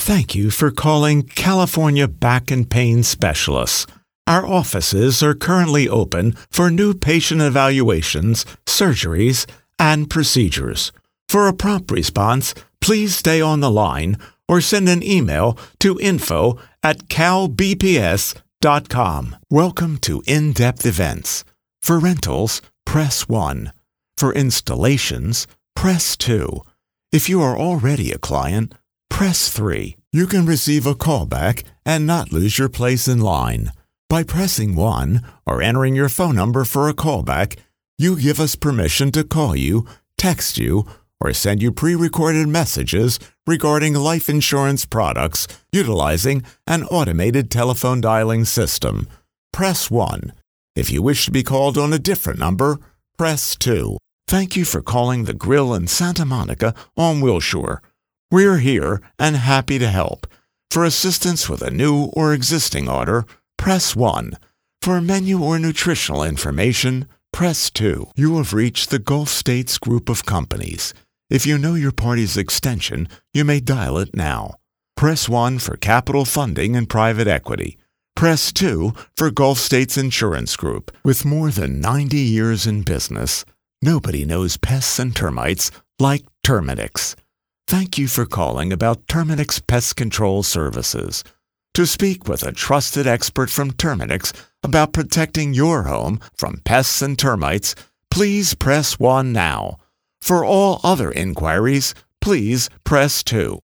Thank you for calling California Back and Pain Specialists. Our offices are currently open for new patient evaluations, surgeries, and procedures. For a prompt response, please stay on the line or send an email to info@calbps.com. Welcome to In-Depth Events. For rentals, press 1. For installations, press 2. If you are already a client, press 3. You can receive a callback and not lose your place in line. By pressing 1 or entering your phone number for a callback, you give us permission to call you, text you, or send you pre-recorded messages regarding life insurance products utilizing an automated telephone dialing system. Press 1. If you wish to be called on a different number, press 2. Thank you for calling the Grill in Santa Monica on Wilshire. We're here and happy to help. For assistance with a new or existing order, press 1. For menu or nutritional information, press 2. You have reached the Gulf States Group of Companies. If you know your party's extension, you may dial it now. Press 1 for capital funding and private equity. Press 2 for Gulf States Insurance Group. With more than 90 years in business, nobody knows pests and termites like Terminix. Thank you for calling about Terminix Pest Control Services. To speak with a trusted expert from Terminix about protecting your home from pests and termites, please press 1 now. For all other inquiries, please press 2.